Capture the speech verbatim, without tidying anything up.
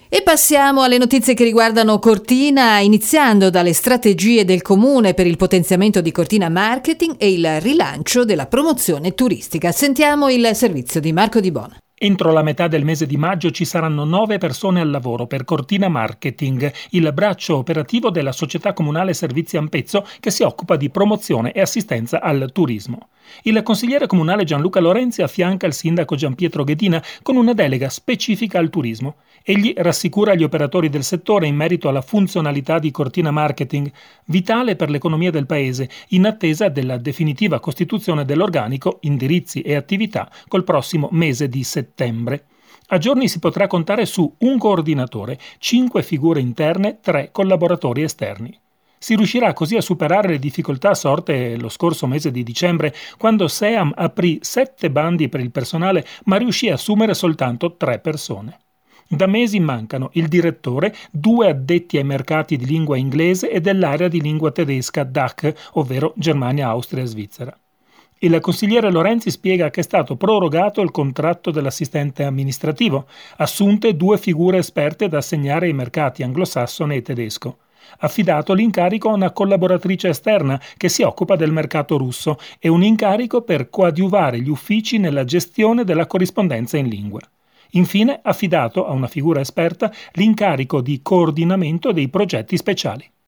E passiamo alle notizie che riguardano Cortina, iniziando dalle strategie del Comune per il potenziamento di Cortina Marketing e il rilancio della promozione turistica. Sentiamo il servizio di Marco Di Bona. Entro la metà del mese di maggio ci saranno nove persone al lavoro per Cortina Marketing, il braccio operativo della Società Comunale Servizi Ampezzo che si occupa di promozione e assistenza al turismo. Il consigliere comunale Gianluca Lorenzi affianca il sindaco Gianpietro Ghedina con una delega specifica al turismo. Egli rassicura gli operatori del settore in merito alla funzionalità di Cortina Marketing, vitale per l'economia del paese, in attesa della definitiva costituzione dell'organico, indirizzi e attività col prossimo mese di settembre. A giorni si potrà contare su un coordinatore, cinque figure interne, tre collaboratori esterni. Si riuscirà così a superare le difficoltà sorte lo scorso mese di dicembre, quando SEAM aprì sette bandi per il personale, ma riuscì a assumere soltanto tre persone. Da mesi mancano il direttore, due addetti ai mercati di lingua inglese e dell'area di lingua tedesca D A C H, ovvero Germania, Austria e Svizzera. Il consigliere Lorenzi spiega che è stato prorogato il contratto dell'assistente amministrativo, assunte due figure esperte da assegnare ai mercati anglosassone e tedesco. Affidato l'incarico a una collaboratrice esterna che si occupa del mercato russo e un incarico per coadiuvare gli uffici nella gestione della corrispondenza in lingua. Infine, affidato a una figura esperta l'incarico di coordinamento dei progetti speciali.